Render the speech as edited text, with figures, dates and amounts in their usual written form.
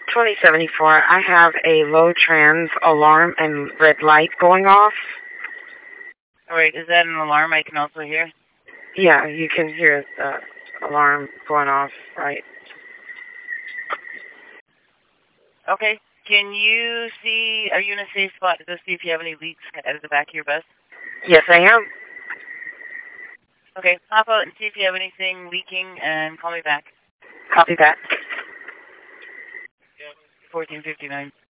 2074. I have a low trans alarm and red light going off. Alright, is that an alarm I can also hear? Yeah, you can hear the alarm going off, right? Okay. Can you see, are you in a safe spot to see if you have any leaks out of the back of your bus? Yes, I am. Okay, pop out and see if you have anything leaking and call me back. Copy that. 1459.